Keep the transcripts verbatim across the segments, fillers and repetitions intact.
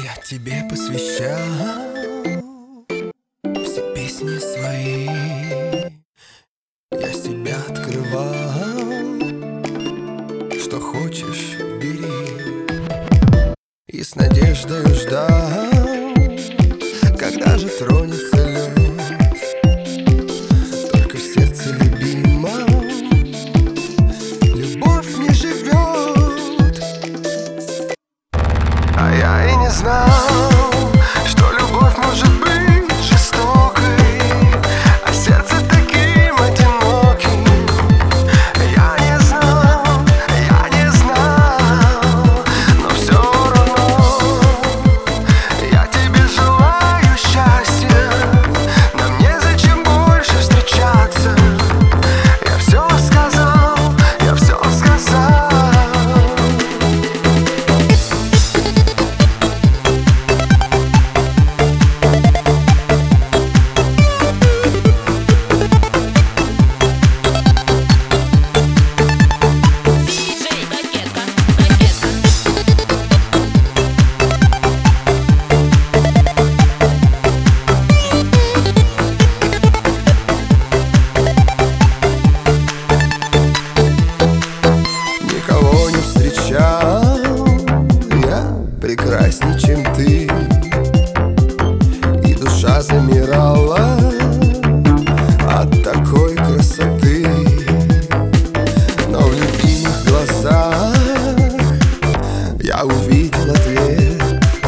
Я тебе посвящал все песни свои, я себя открывал. Что хочешь, бери. И с надеждой ждал, когда же тронется лед. Только в сердце любимом любовь не живет. А я и не знал, что любовь может быть жестокой, а сердце таким одиноким. Я не знал, я не знал, но все равно я тебе желаю счастья. Нам незачем больше встречаться. Я все сказал, я все сказал. Прекрасней, чем ты, и душа замирала от такой красоты. Но в любимых глазах я увидел ответ,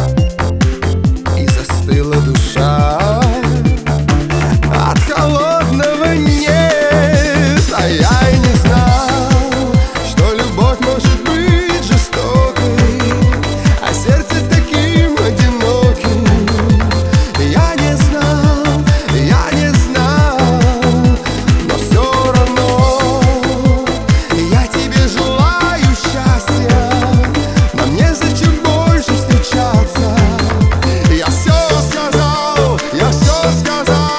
и застыла душа от холодного нет. А я и не знал, что любовь может быть жестокой, а сердце таким одиноким. Я не знал, я не знал, но все равно я тебе желаю счастья. Нам незачем больше встречаться. Я все сказал, я все сказал.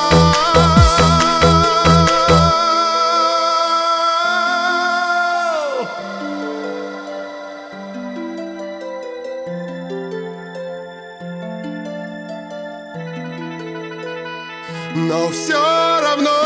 Но все равно